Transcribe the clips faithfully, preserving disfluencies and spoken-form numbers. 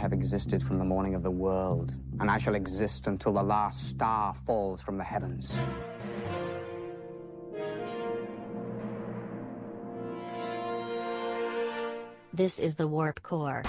have existed from the morning of the world, and I shall exist until the last star falls from the heavens. This is the Warp Core.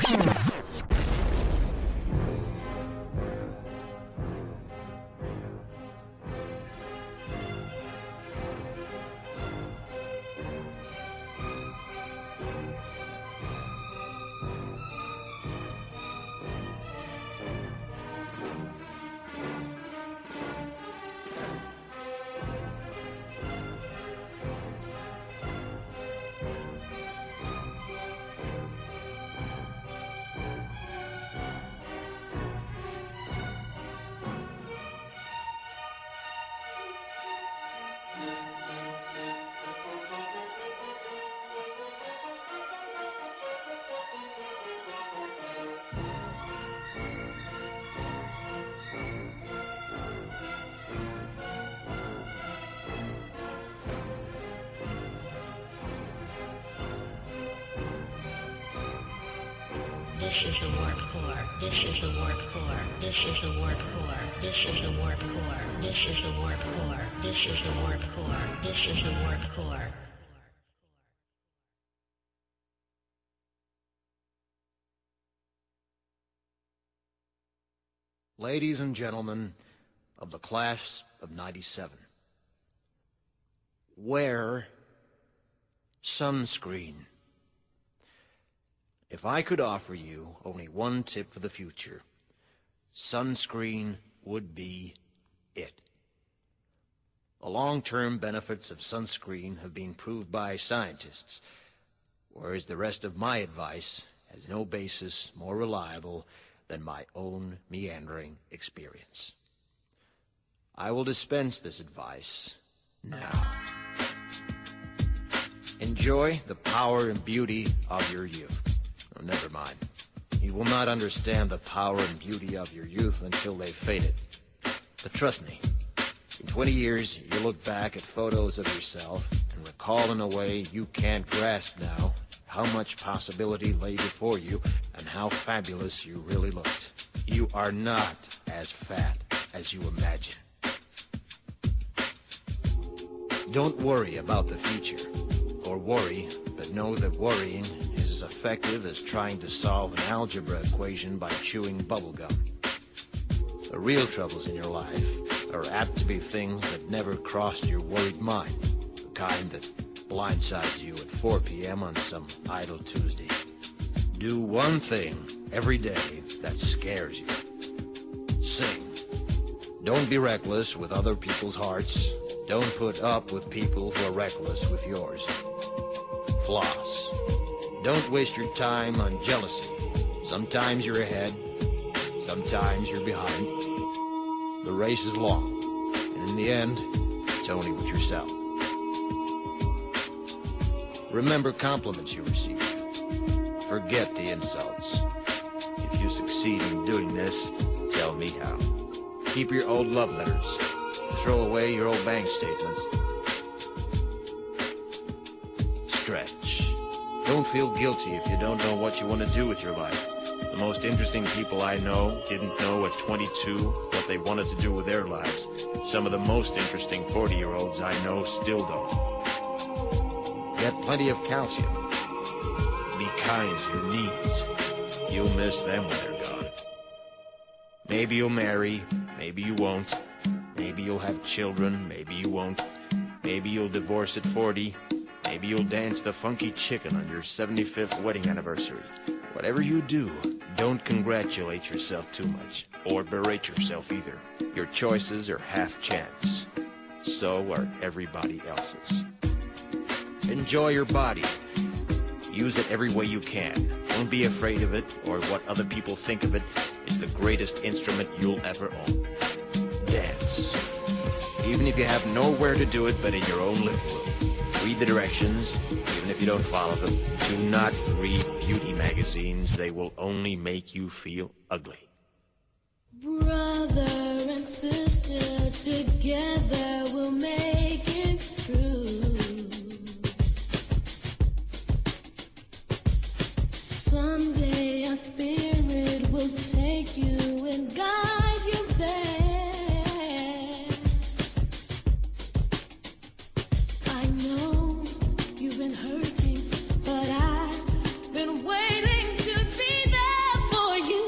This is the Warp Core. This is the Warp Core. This is the Warp Core. This is the Warp Core. This is the Warp Core. This is the Warp Core. This is the Warp Core. Ladies and gentlemen of the class of ninety-seven, wear sunscreen. If I could offer you only one tip for the future, sunscreen would be it. The long-term benefits of sunscreen have been proved by scientists, whereas the rest of my advice has no basis more reliable than my own meandering experience. I will dispense this advice now. Enjoy the power and beauty of your youth. Oh, never mind. You will not understand the power and beauty of your youth until they've faded. But trust me, in twenty years, you'll look back at photos of yourself and recall in a way you can't grasp now how much possibility lay before you and how fabulous you really looked. You are not as fat as you imagine. Don't worry about the future, or worry, but know that worrying is as effective as trying to solve an algebra equation by chewing bubblegum. The real troubles in your life are apt to be things that never crossed your worried mind, the kind that blindsides you at four p m on some idle Tuesday. Do one thing every day that scares you. Sing. Don't be reckless with other people's hearts. Don't put up with people who are reckless with yours. Floss. Don't waste your time on jealousy. Sometimes you're ahead, sometimes you're behind. The race is long, and in the end, it's only with yourself. Remember compliments you receive. Forget the insults. If you succeed in doing this, tell me how. Keep your old love letters. Throw away your old bank statements. Stretch. Don't feel guilty if you don't know what you want to do with your life. The most interesting people I know didn't know at twenty-two what they wanted to do with their lives. Some of the most interesting forty-year-olds I know still don't. Get plenty of calcium. Be kind to your knees. You'll miss them when they're gone. Maybe you'll marry, maybe you won't. Maybe you'll have children, maybe you won't. Maybe you'll divorce at forty. Maybe you'll dance the funky chicken on your seventy-fifth wedding anniversary. Whatever you do, don't congratulate yourself too much, or berate yourself either. Your choices are half chance. So are everybody else's. Enjoy your body. Use it every way you can. Don't be afraid of it, or what other people think of it. It's the greatest instrument you'll ever own. Dance. Even if you have nowhere to do it but in your own living room. Read the directions, even if you don't follow them. Do not read beauty magazines. They will only make you feel ugly. Brother and sister, together we'll make it through. Someday our spirit will will take you and guide you there. I know you've been hurting, but I've been waiting to be there for you.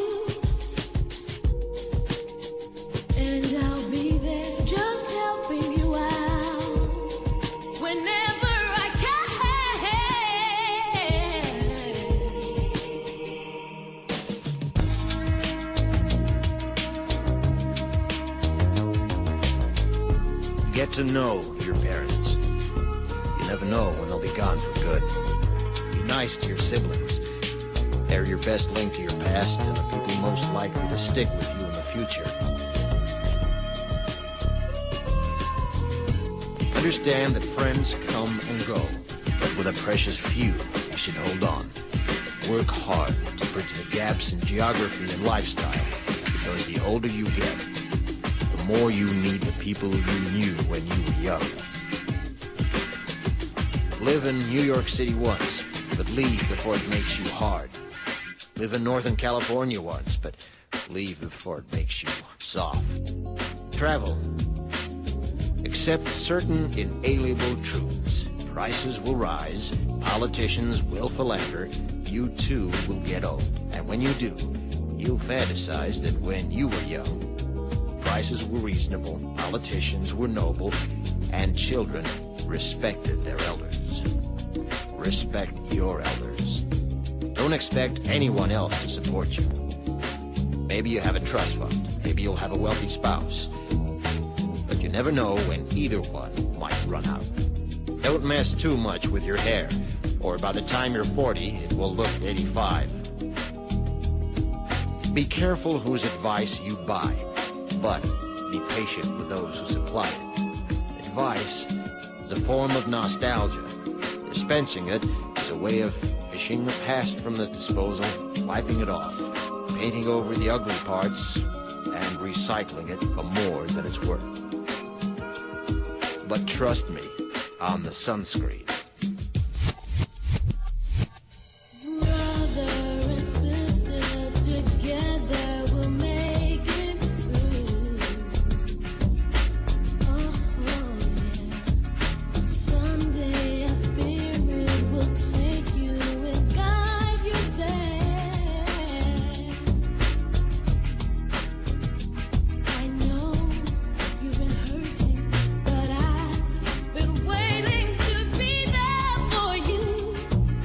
And I'll be there just helping you out whenever I can. Get to know your parents. You never know when they'll be gone for good. Be nice to your siblings. They're your best link to your past and the people most likely to stick with you in the future. Understand that friends come and go, but with a precious few, you should hold on. Work hard to bridge the gaps in geography and lifestyle, because the older you get, the more you need the people you knew when you were young. Live in New York City once, but leave before it makes you hard. Live in Northern California once, but leave before it makes you soft. Travel. Accept certain inalienable truths. Prices will rise, politicians will philander, you too will get old. And when you do, you'll fantasize that when you were young, prices were reasonable, politicians were noble, and children respected their elders. Respect your elders. Don't expect anyone else to support you. Maybe you have a trust fund, maybe you'll have a wealthy spouse. But you never know when either one might run out. Don't mess too much with your hair, or by the time you're forty, it will look eighty-five. Be careful whose advice you buy, but be patient with those who supply it. Advice is a form of nostalgia. Dispensing it is a way of fishing the past from the disposal, wiping it off, painting over the ugly parts, and recycling it for more than it's worth. But trust me on the sunscreen. Brother and sister, together we'll make it through. Oh, oh yeah. Someday a spirit will take you and guide you there. I know you've been hurting, but I've been waiting to be there for you.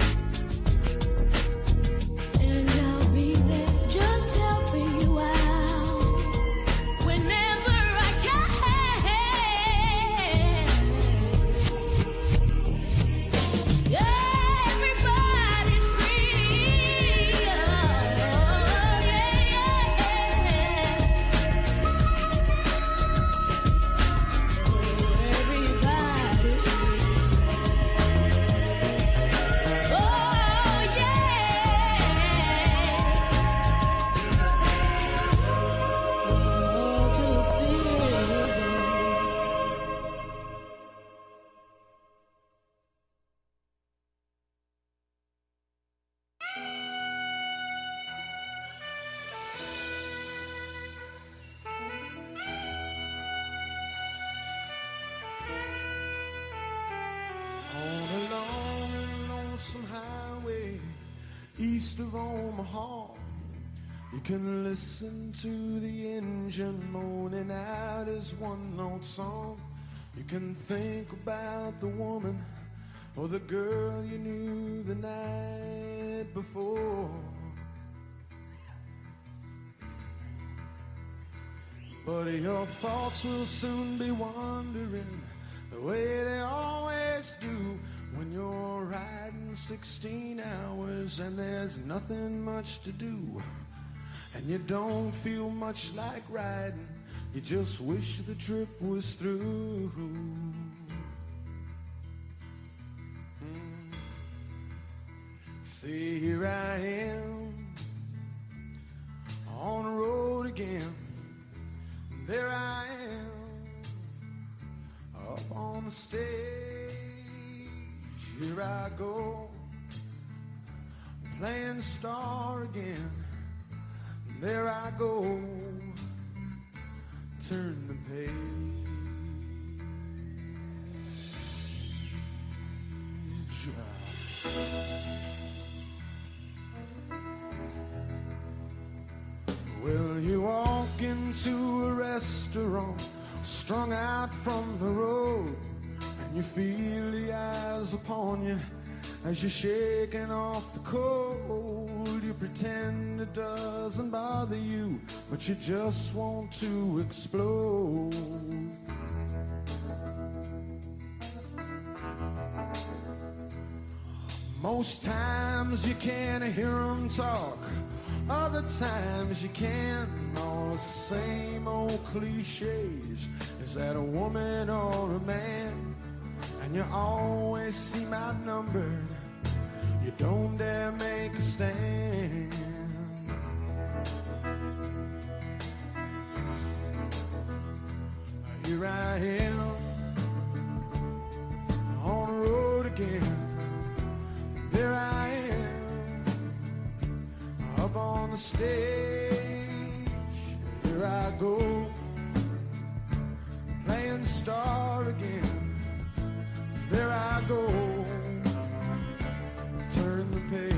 And I'll be there just helping you out whenever I can. Yeah, everybody's free. Oh, yeah, yeah. Everybody's free. Oh, yeah. Oh, to feel On a long and lonesome highway east of Omaha, you can listen to the engine moaning out his one-note song. You can think about the woman or the girl you knew the night before. But your thoughts will soon be wandering the way they always do when you're riding sixteen hours and there's nothing much to do. And you don't feel much like riding, you just wish the trip was through. Mm. See, here I am on the road again. There I am up on the stage. Here I go, playing the star again. there I go, turn the page. Well, you walk into a restaurant, strung out from the road, and you feel the eyes upon you as you're shaking off the cold. You pretend it doesn't bother you, but you just want to explode. Most times you can't hear them talk, other times you can. All the same old cliches. Is that a woman or a man? And you always seem outnumbered. You don't dare make a stand. Here I am on the road again. There I am up on the stage. Here I go, playing star again. There I go, turn the page.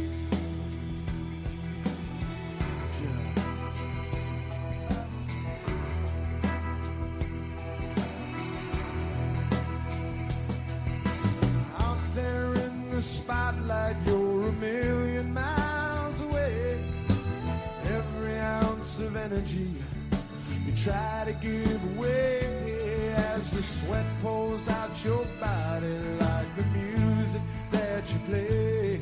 Out there in the spotlight, you're a million miles away. Every ounce of energy you try to give away as the sweat pulls out your body like the music that you play.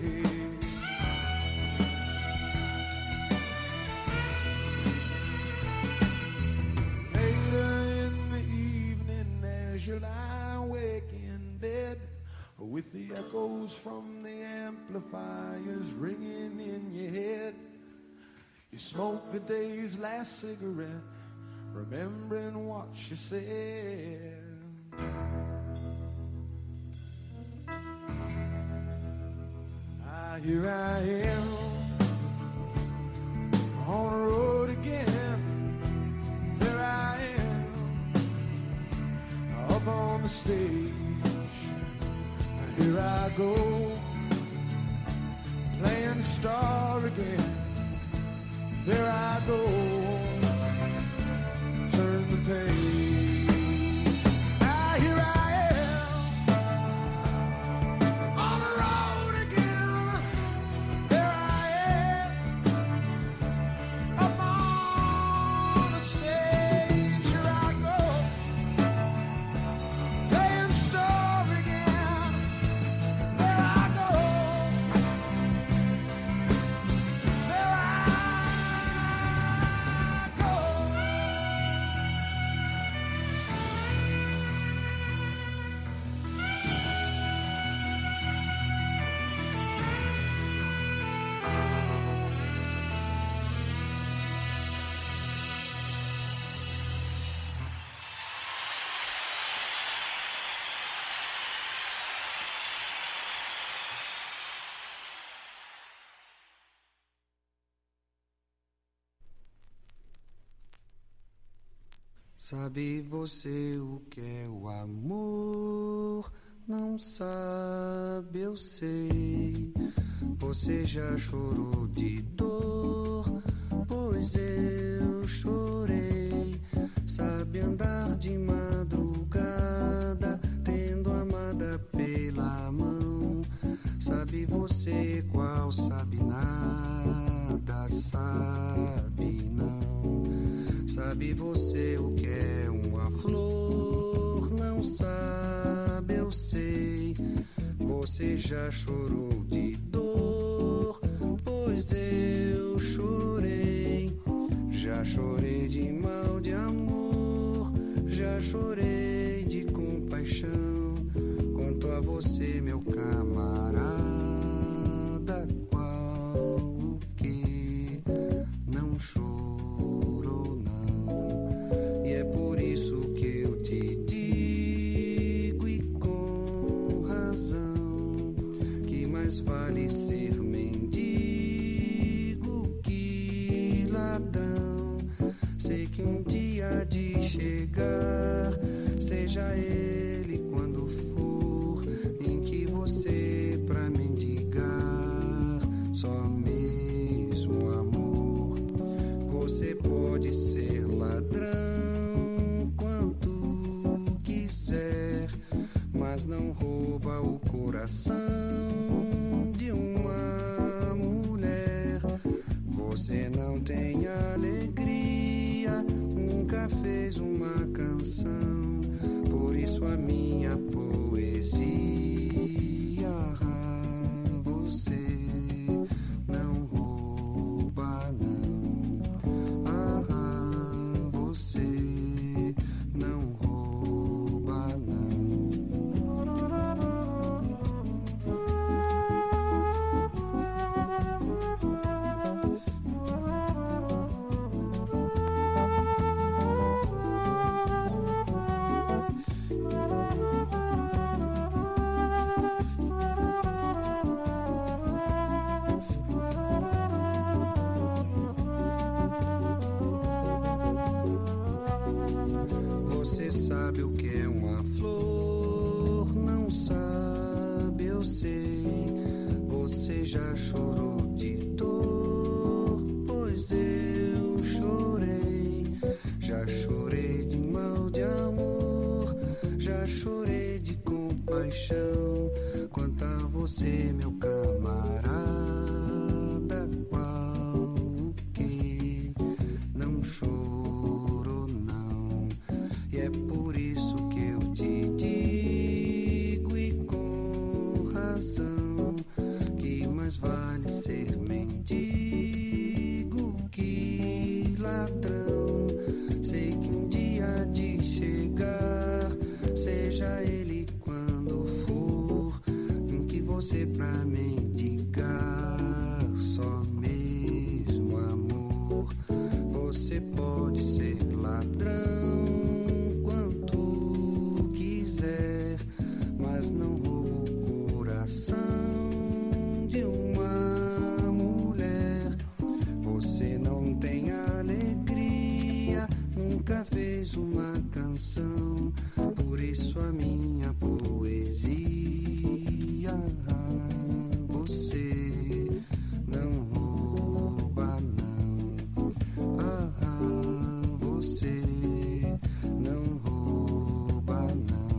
Later in the evening as you lie awake in bed with the echoes from the amplifiers ringing in your head, you smoke the day's last cigarette, remembering what you said. Ah, here I am on the road again. There I am up on the stage. Here I go, playing star again. There I go, turn the page. Ah, here I am on the road again. There I am up on the stage. Here I go, playing star again. There I go, there I go. Sabe você o que é o amor? Não sabe, eu sei. Você já chorou de dor, pois eu chorei. Sabe andar de madrugada, tendo amada pela mão. Sabe você qual sabe nada, sabe não. Sabe você o que é uma flor? Não sabe, eu sei. Você já chorou de dor, pois eu chorei. Já chorei de mal de amor, já chorei de compaixão. Conto a você, meu camarada, qual o que não chorou. É por isso que eu te digo, e com razão, que mais vale ser mendigo que ladrão. chegar, seja ele quando for, em que você pra mendigar, só mesmo amor. Você pode ser ladrão quanto quiser, mas não rouba o coração de uma mulher. Você não tem alegria, nunca fez uma canção, por isso a minha poesia. Você não rouba, não. Ah, você não rouba, não. Você sabe o que é uma flor? Não sabe, eu sei. Você já chorou de dor? Pois eu chorei. Já chorei de mal de amor, já chorei de compaixão. Quanto a você, meu camarada, qual o que? Não choro, não. E é por isso que eu te digo, e com razão, que mais vale ser mendigo que ladrão. Sei que um dia há de chegar, seja ele quando for, em que você pra mendigar, só mesmo amor. Você pode ser ladrão quanto quiser, mas não rouba o coração de uma mulher. Você não tem alegria, nunca fez uma canção, por isso a minha poesia. Você não rouba, não. Ah, você não rouba, não.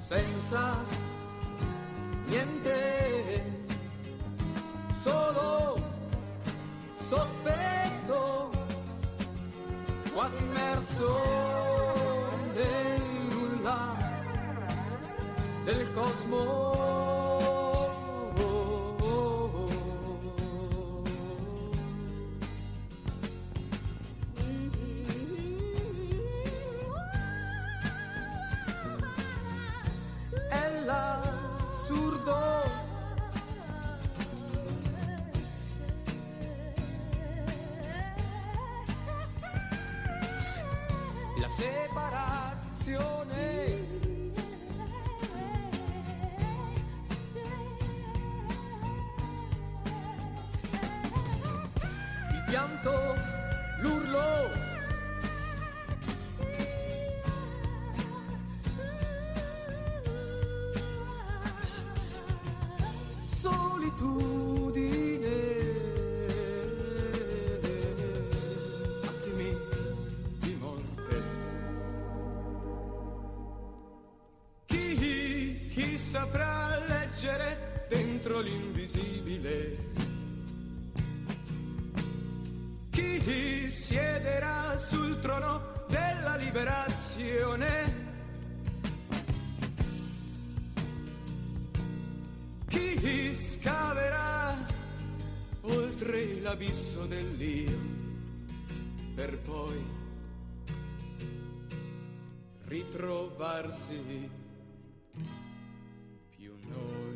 senza niente, solo sospeso, quasi immerso nel nulla del cosmo. È l'assurdo, la separazione, il pianto, l'urlo, solitudine, attimi di morte. Chi, chi saprà leggere dentro l'invisibile? Chi siederà sul trono della liberazione? Chi scaverà oltre l'abisso dell'io per poi ritrovarsi più noi?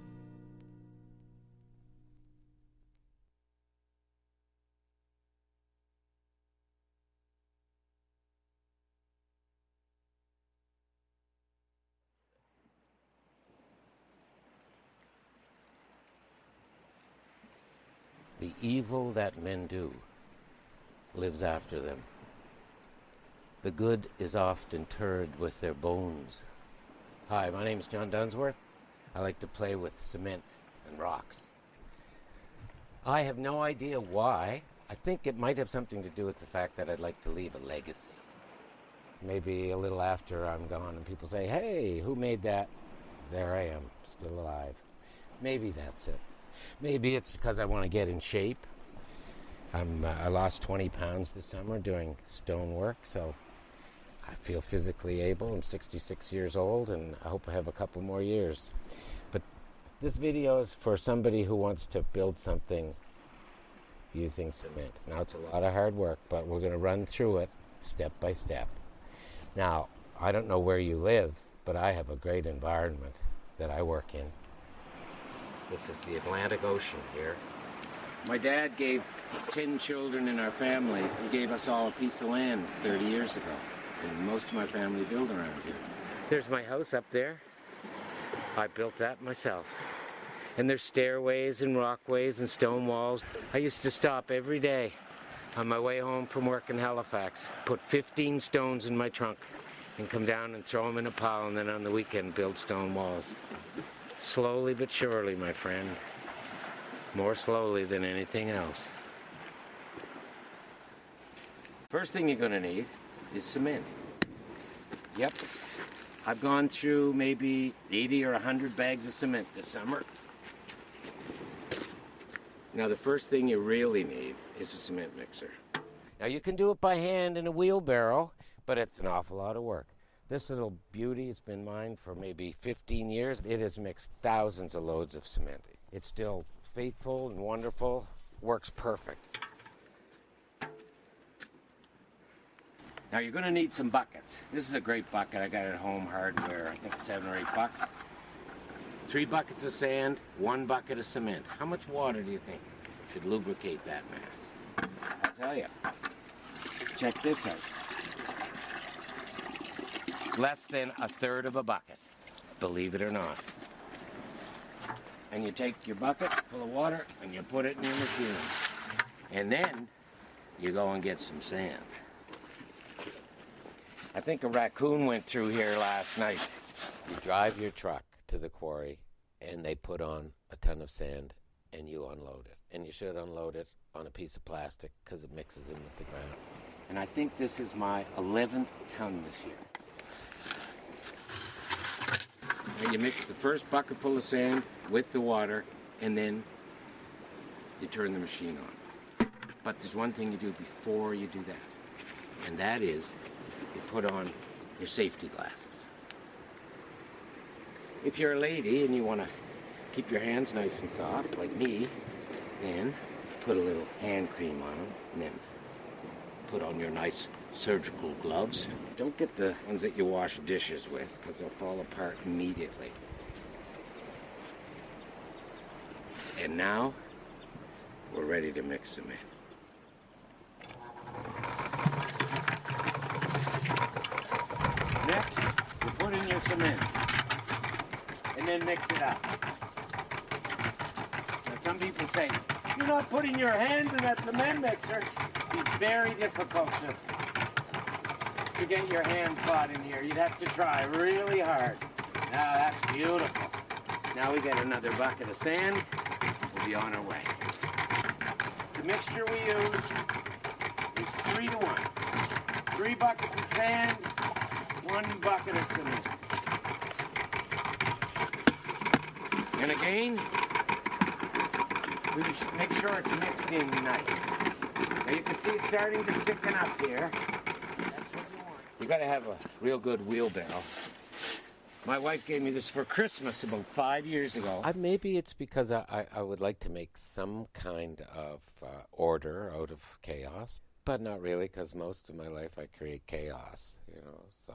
The evil that men do lives after them. The good is oft interred with their bones. Hi, my name is John Dunsworth. I like to play with cement and rocks. I have no idea why. I think it might have something to do with the fact that I'd like to leave a legacy. Maybe a little after I'm gone and people say, hey, who made that? There I am, still alive. Maybe that's it. Maybe it's because I want to get in shape. I'm, uh, I lost twenty pounds this summer doing stone work, so I feel physically able. I'm sixty-six years old, and I hope I have a couple more years. But this video is for somebody who wants to build something using cement. Now, it's a lot of hard work, but we're going to run through it step by step. Now, I don't know where you live, but I have a great environment that I work in. This is the Atlantic Ocean here. My dad gave ten children in our family. He gave us all a piece of land thirty years ago. And most of my family built around here. There's my house up there. I built that myself. And there's stairways and rockways and stone walls. I used to stop every day on my way home from work in Halifax, put fifteen stones in my trunk, and come down and throw them in a pile, and then on the weekend build stone walls. Slowly but surely, my friend. More slowly than anything else. First thing you're going to need is cement. Yep. I've gone through maybe eighty or one hundred bags of cement this summer. Now, the first thing you really need is a cement mixer. Now, you can do it by hand in a wheelbarrow, but it's an awful lot of work. This little beauty has been mine for maybe fifteen years. It has mixed thousands of loads of cement. It's still faithful and wonderful, works perfect. Now you're going to need some buckets. This is a great bucket I got at Home Hardware, I think seven or eight bucks. Three buckets of sand, one bucket of cement. How much water do you think should lubricate that mass? I'll tell you. Check this out. Less than a third of a bucket, believe it or not. And you take your bucket full of water and you put it in your machine. And then you go and get some sand. I think a raccoon went through here last night. You drive your truck to the quarry and they put on a ton of sand and you unload it. And you should unload it on a piece of plastic because it mixes in with the ground. And I think this is my eleventh ton this year. And you mix the first bucket full of sand with the water, and then you turn the machine on. But there's one thing you do before you do that, and that is you put on your safety glasses. If you're a lady and you want to keep your hands nice and soft, like me, then put a little hand cream on them, and then put on your nice surgical gloves. Don't get the ones that you wash dishes with, because they'll fall apart immediately. And now, we're ready to mix them in. Next, you put in your cement, and then mix it up. Now, some people say, you're not putting your hands in that cement mixer. It's very difficult to, to get your hand caught in here. You'd have to try really hard. Now, that's beautiful. Now we get another bucket of sand. We'll be on our way. The mixture we use is three to one. Three buckets of sand, one bucket of cement. And again, we should make sure it's mixed in nice. Now you can see it's starting to thicken up here. That's what you want. You gotta have a real good wheelbarrow. My wife gave me this for Christmas about five years ago. I, maybe it's because I, I, I would like to make some kind of uh, order out of chaos, but not really, because most of my life I create chaos, you know, so.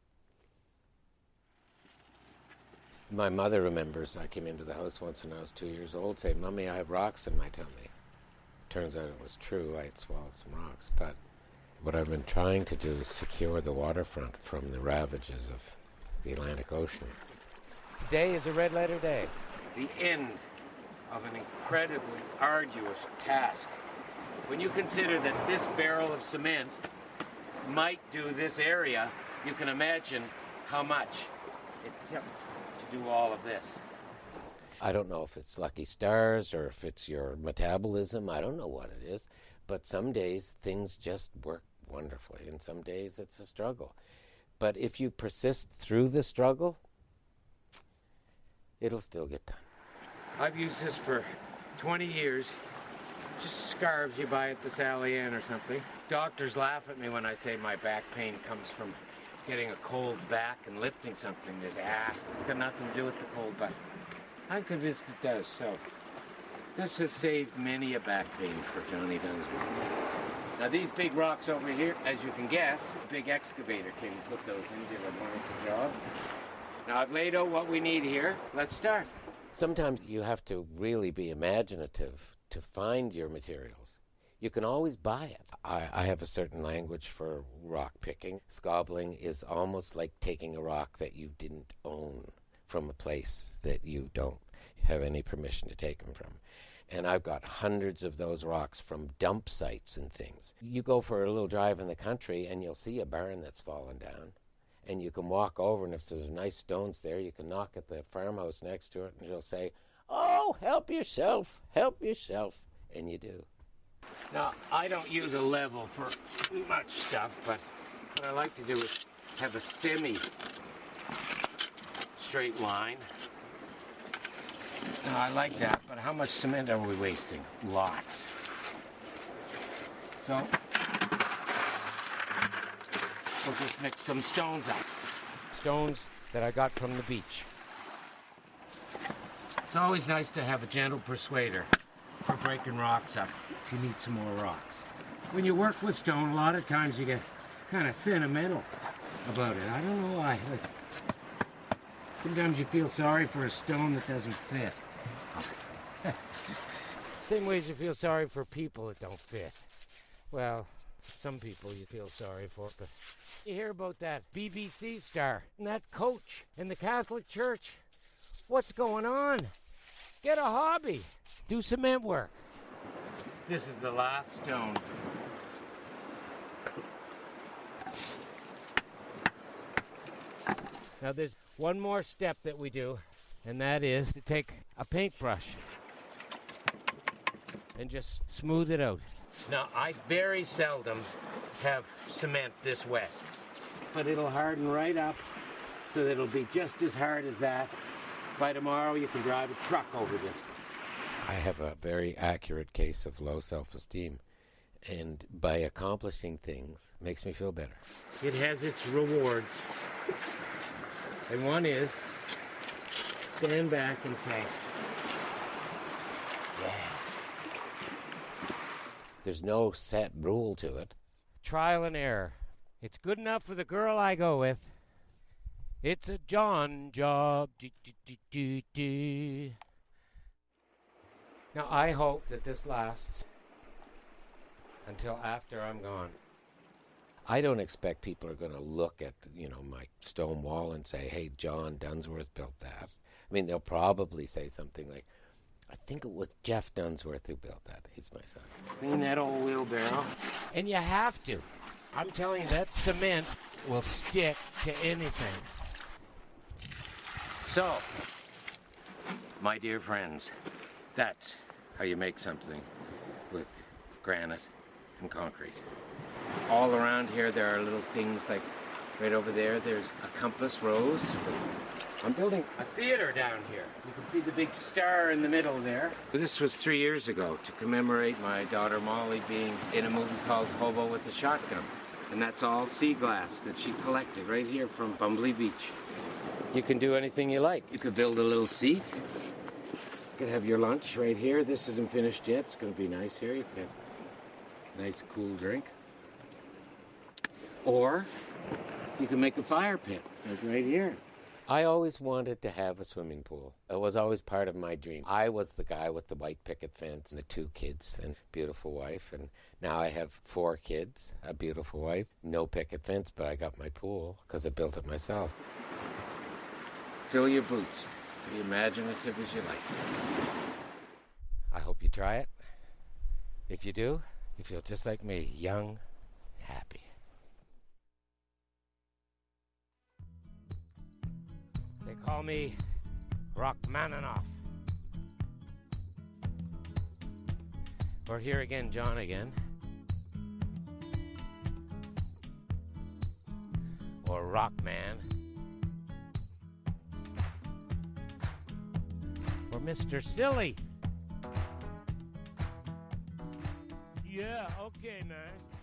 My mother remembers I came into the house once when I was two years old saying, Mommy, I have rocks in my tummy. Turns out it was true. I had swallowed some rocks. But what I've been trying to do is secure the waterfront from the ravages of the Atlantic Ocean. Today is a red letter day. The end of an incredibly arduous task. When you consider that this barrel of cement might do this area, you can imagine how much it took to do all of this. I don't know if it's lucky stars or if it's your metabolism. I don't know what it is. But some days things just work wonderfully, and some days it's a struggle. But if you persist through the struggle, it'll still get done. I've used this for twenty years. Just scarves you buy at the Sally Ann or something. Doctors laugh at me when I say my back pain comes from getting a cold back and lifting something. They say, ah, it's got nothing to do with the cold back. I'm convinced it does, so this has saved many a back pain for Johnny Dunsworth. Now these big rocks over here, as you can guess, a big excavator came and put those in, did a wonderful job. Now I've laid out what we need here. Let's start. Sometimes you have to really be imaginative to find your materials. You can always buy it. I, I have a certain language for rock picking. Scobbling is almost like taking a rock that you didn't own from a place that you don't have any permission to take them from. And I've got hundreds of those rocks from dump sites and things. You go for a little drive in the country and you'll see a barn that's fallen down. And you can walk over, and if there's nice stones there, you can knock at the farmhouse next to it and you'll say, oh, help yourself, help yourself. And you do. Now, I don't use a level for much stuff, but what I like to do is have a semi-straight line. Now, I like that, but how much cement are we wasting? Lots. So, we'll just mix some stones up. Stones that I got from the beach. It's always nice to have a gentle persuader for breaking rocks up if you need some more rocks. When you work with stone, a lot of times you get kind of sentimental about it. I don't know why. Like, sometimes you feel sorry for a stone that doesn't fit. Same way as you feel sorry for people that don't fit. Well, some people you feel sorry for, but you hear about that B B C star and that coach in the Catholic Church. What's going on? Get a hobby. Do cement work. This is the last stone. Now there's one more step that we do, and that is to take a paintbrush and just smooth it out. Now I very seldom have cement this wet, but it'll harden right up so that it'll be just as hard as that. By tomorrow, you can drive a truck over this. I have a very accurate case of low self-esteem, and by accomplishing things, it makes me feel better. It has its rewards, and one is stand back and say, yeah. There's no set rule to it. Trial and error. It's good enough for the girl I go with. It's a John job. Do, do, do, do, do. Now, I hope that this lasts until after I'm gone. I don't expect people are going to look at, you know, my stone wall and say, hey, John Dunsworth built that. I mean, they'll probably say something like, I think it was Jeff Dunsworth who built that. He's my son. Clean that old wheelbarrow. And you have to. I'm telling you, that cement will stick to anything. So, my dear friends, that's how you make something with granite and concrete. All around here there are little things like right over there, there's a compass rose. I'm building a theater down here. You can see the big star in the middle there. This was three years ago to commemorate my daughter Molly being in a movie called Hobo with a Shotgun. And that's all sea glass that she collected right here from Bumbley Beach. You can do anything you like. You could build a little seat. You could have your lunch right here. This isn't finished yet. It's going to be nice here. You could have a nice cool drink. Or you can make a fire pit like right here. I always wanted to have a swimming pool. It was always part of my dream. I was the guy with the white picket fence and the two kids and beautiful wife. And now I have four kids, a beautiful wife, no picket fence, but I got my pool because I built it myself. Fill your boots. Be imaginative as you like. I hope you try it. If you do, you feel just like me, young, happy. They call me Rachmaninoff. Or here again, John again. Or Rockman. Or Mister Silly. Yeah, okay, man.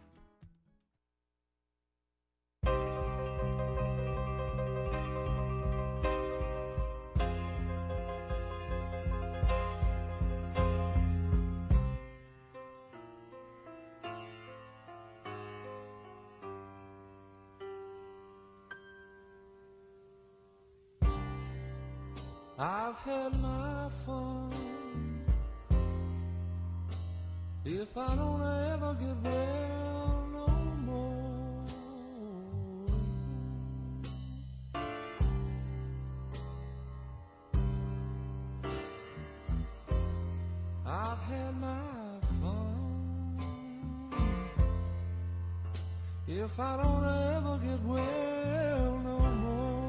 I've had my fun. If I don't ever get well no more, I've had my fun. If I don't ever get well no more.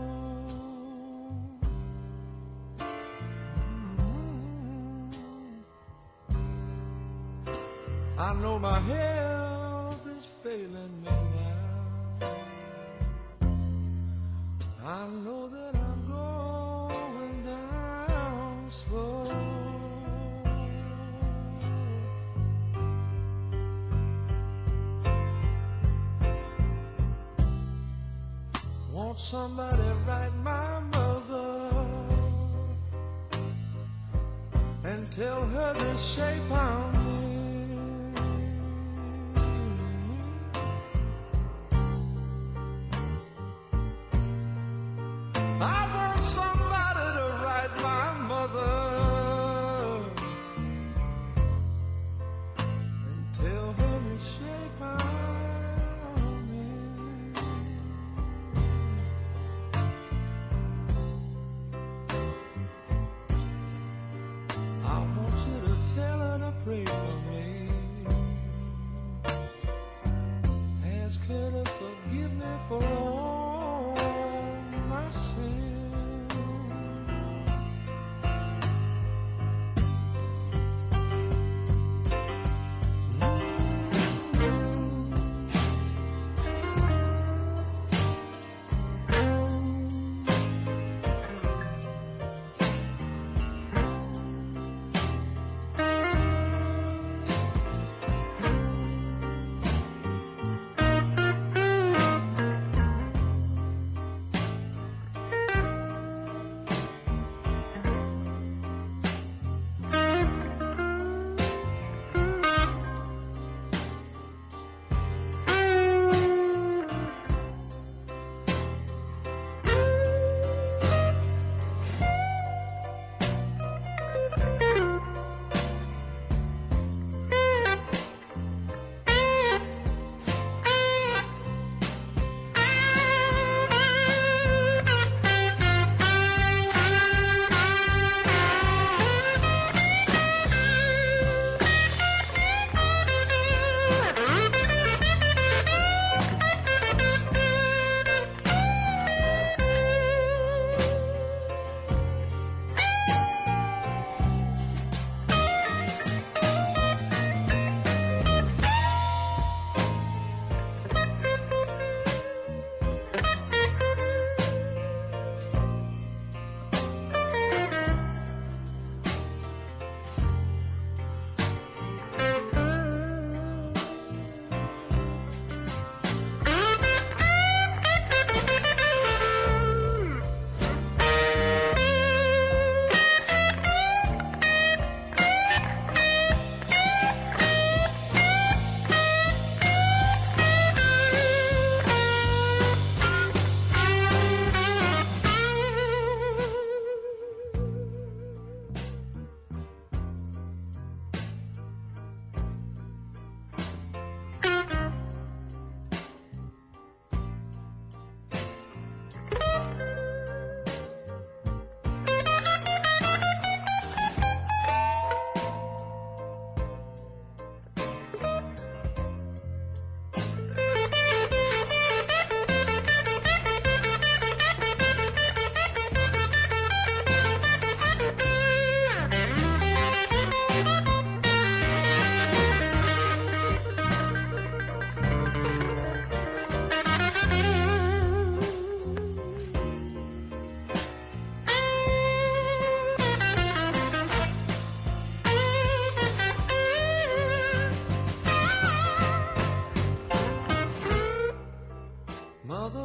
I know my health is failing me now. I know that I'm going down slow. Want somebody write my mother and tell her the shape I'm in. I want somebody to write my mother and tell her the shape I'm in. I want you to tell her to pray for me.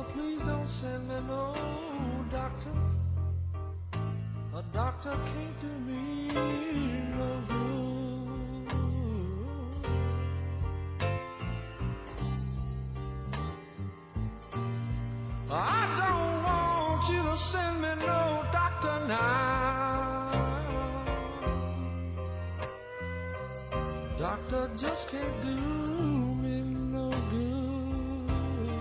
Oh, please don't send me no doctor. A doctor can't do me no good. I don't want you to send me no doctor now. Doctor just can't do me no good.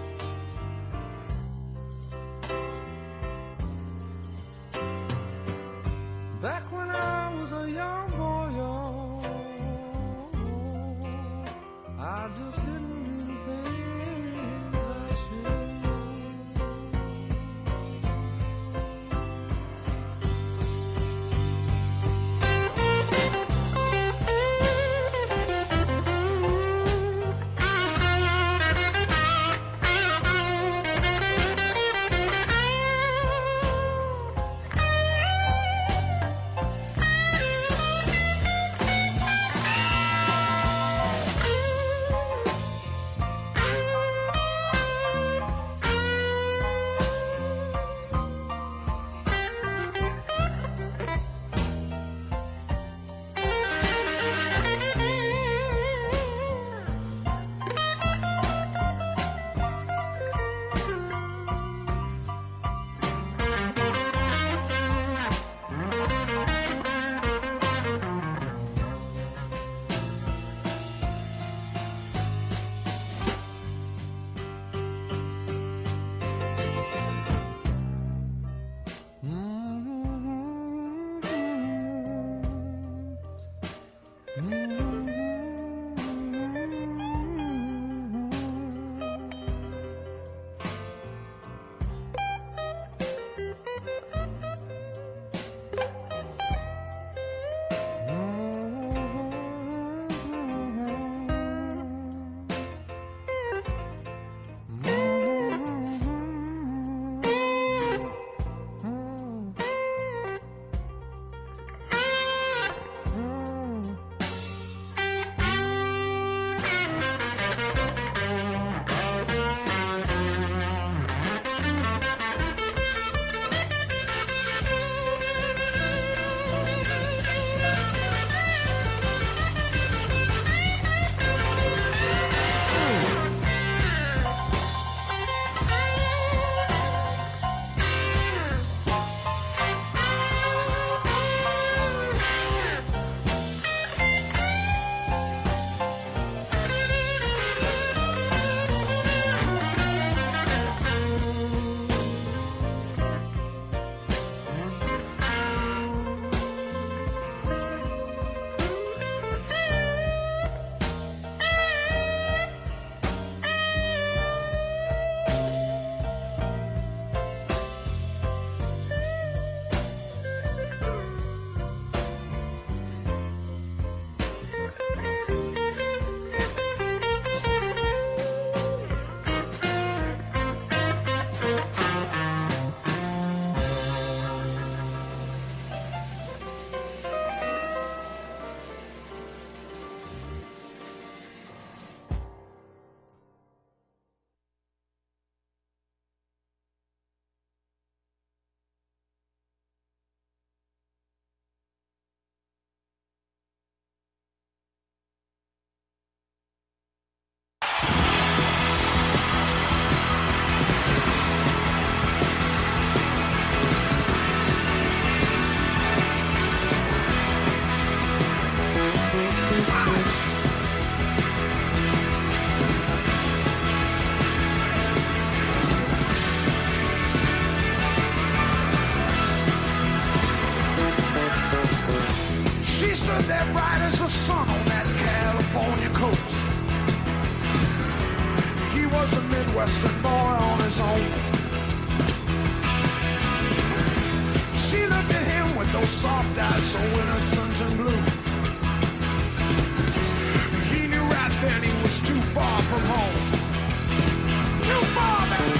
Back when I was a young boy, oh, I just didn't do the things I should. Western boy on his own. She looked at him with those soft eyes so innocent and blue. He knew right then he was too far from home. Too far, man.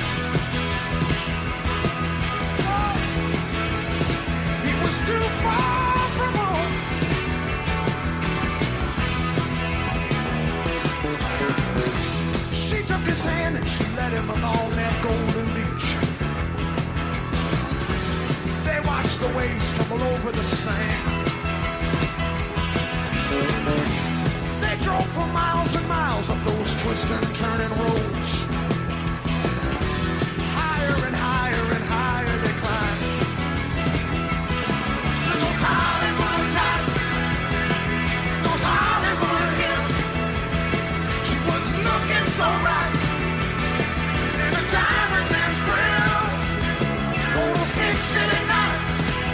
Oh, he was too far from home. She took his hand and she led him along. the waves tumble over the sand. They drove for miles and miles up those twisting and turning roads. Higher and higher and higher they climbed. Those Hollywood nights, those Hollywood hills. She was looking so right in the diamonds and frills. Those big city nights,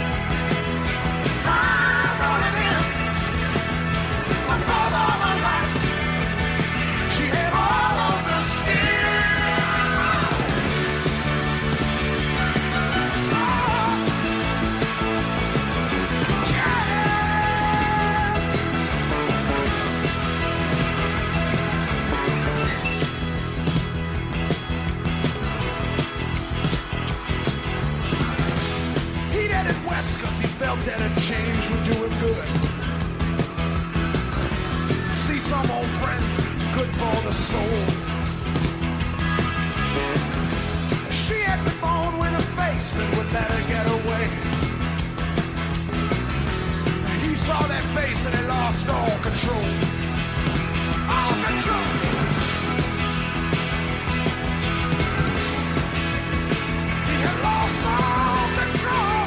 I'm rolling in. Above all the lights, she had all of the skill. He'd headed west cause he felt that a change would do him good. See some old friends, good for the soul. She had been born with a face that would let her get away. He saw that face and he lost all control. All control. He had lost all control.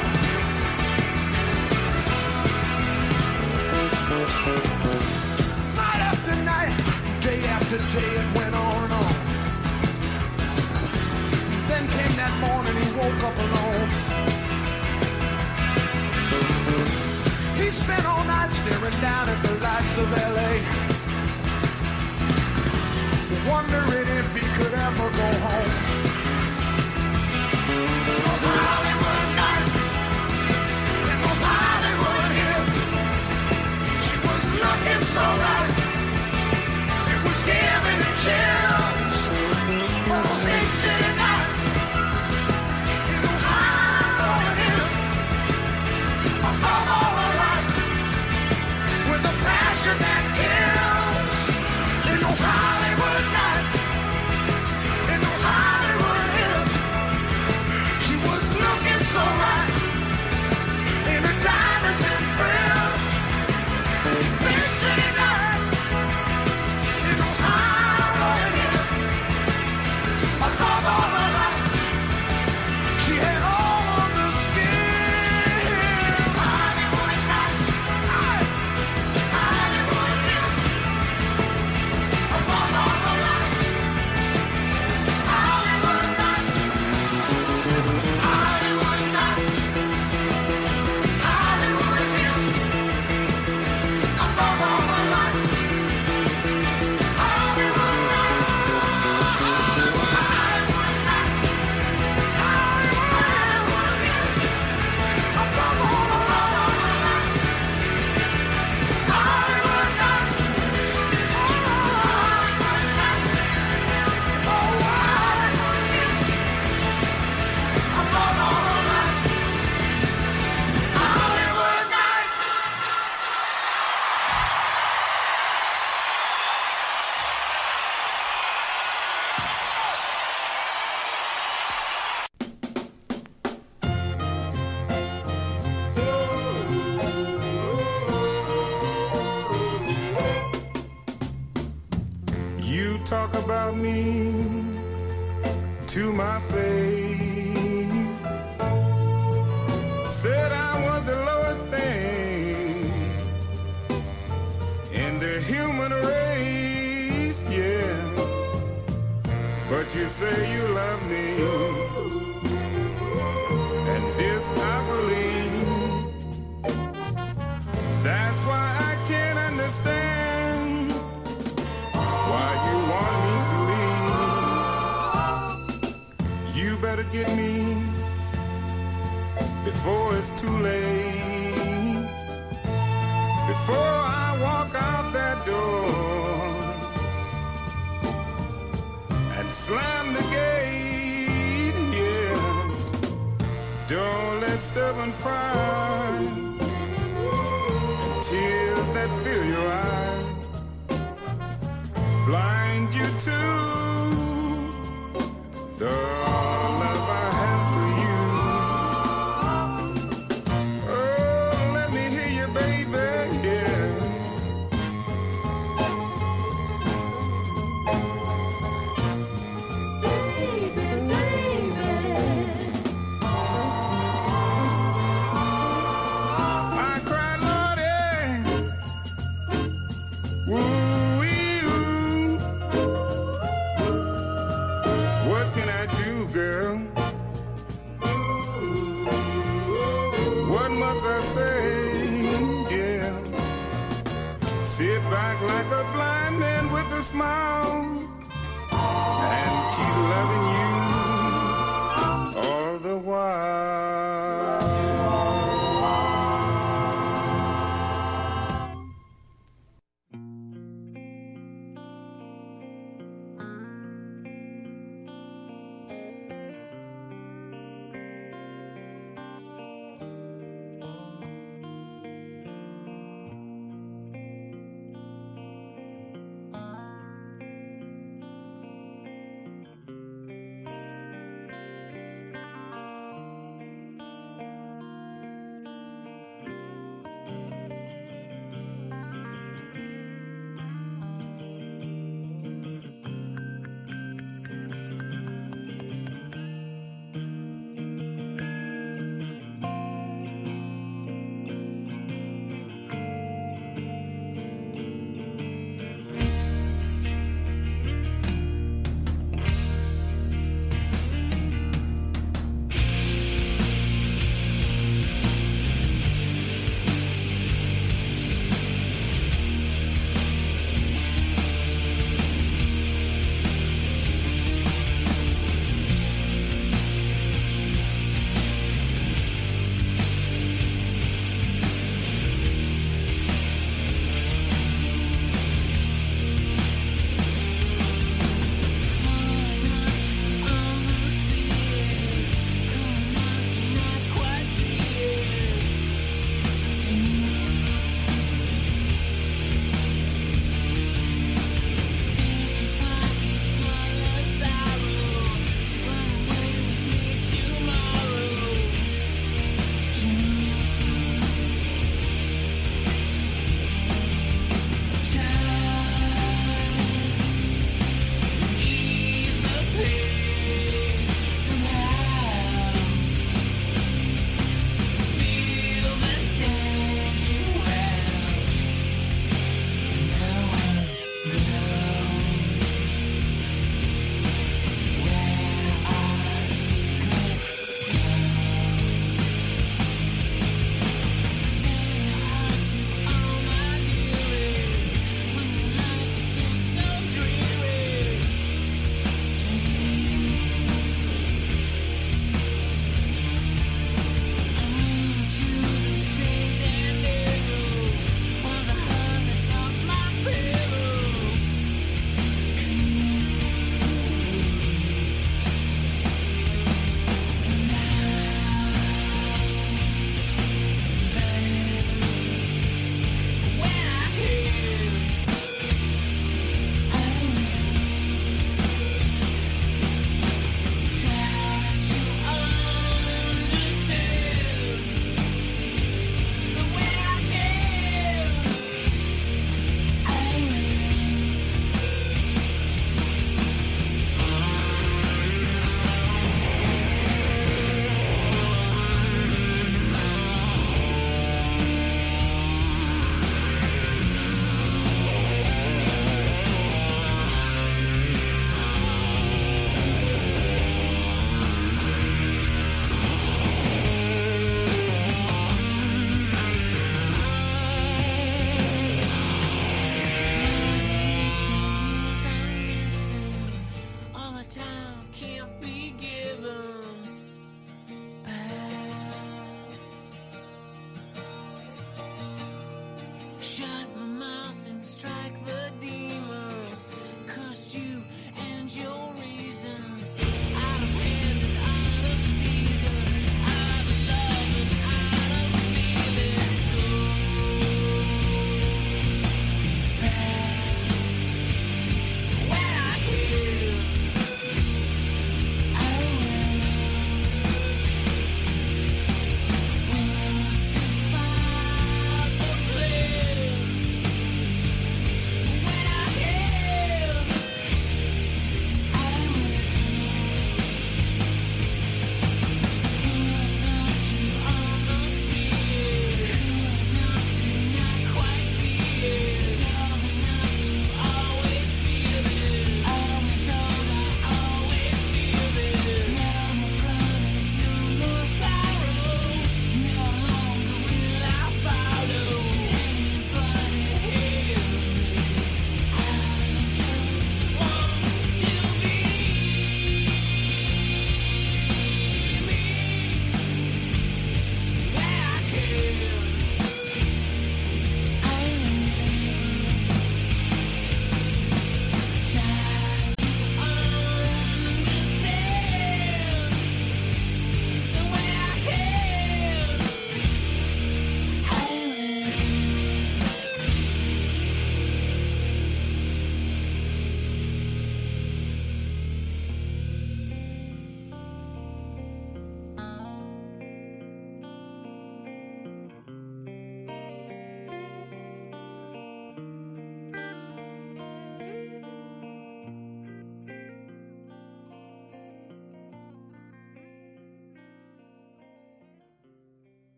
Night after night, day after day, it went on and on. Then came that morning, he woke up alone. He spent all night staring down at the lights of L A, wondering if he could ever go home. Those Hollywood nights, and those Hollywood hills. She was looking so right, it was giving him chills. Those big city nights, and those Hollywood hills. Above all the lights, with a passion that kills. In those Hollywood nights, in those Hollywood hills. She was looking so right, in her diamonds and frills. Big city nights, in those Hollywood hills. Above all the lights, she had all of the skill. Hollywood nights, aye. Hollywood hills. Above all the lights, Hollywood nights. Hollywood nights, Hollywood hills. Above all the lights, Hollywood nights. Hollywood nights, Hollywood hills. Above all the lights, Hollywood nights. Oh, Hollywood hills. Above all the lights, Hollywood nights. You talk about me to my face. Said I was the lowest thing in the human race, yeah. But you say you love me, and this I believe. That's why I can't understand why you want me to leave. You better get me before it's too late. Before I walk out that door and slam the gate, yeah. Don't let stubborn pride and tears that fill your eyes blind you to the love I have for you. girl. What must I say? Yeah. Sit back like a blind man with a smile and keep loving you all the while.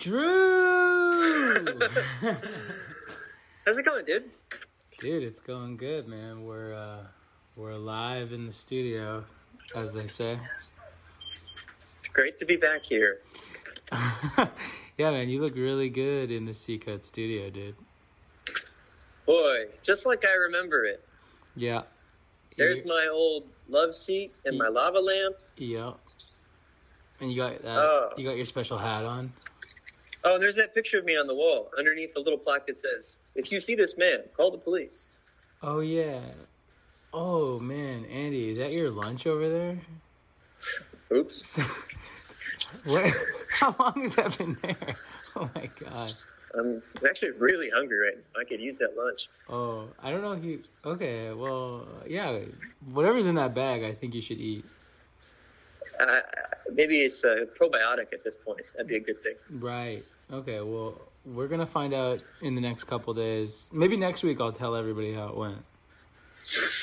Drew! How's it going, dude? Dude, it's going good, man. We're uh, we're live in the studio, as they say. It's great to be back here. Yeah, man, you look really good in the C-Cut studio, dude. Boy, just like I remember it. Yeah. There's You- my old love seat and my lava lamp. Yeah. And you got that. Oh. You got your special hat on. Oh, and there's that picture of me on the wall underneath a little plaque that says, "If you see this man, call the police." Oh yeah. Oh man, Andy, is that your lunch over there? Oops. What? How long has that been there? Oh my god. I'm actually really hungry right now. I could use that lunch. Oh, I don't know if you. Okay, well, yeah. Whatever's in that bag, I think you should eat. Uh, maybe it's a probiotic at this point. That'd be a good thing. Right. Okay. Well, we're gonna find out in the next couple days. Maybe next week I'll tell everybody how it went.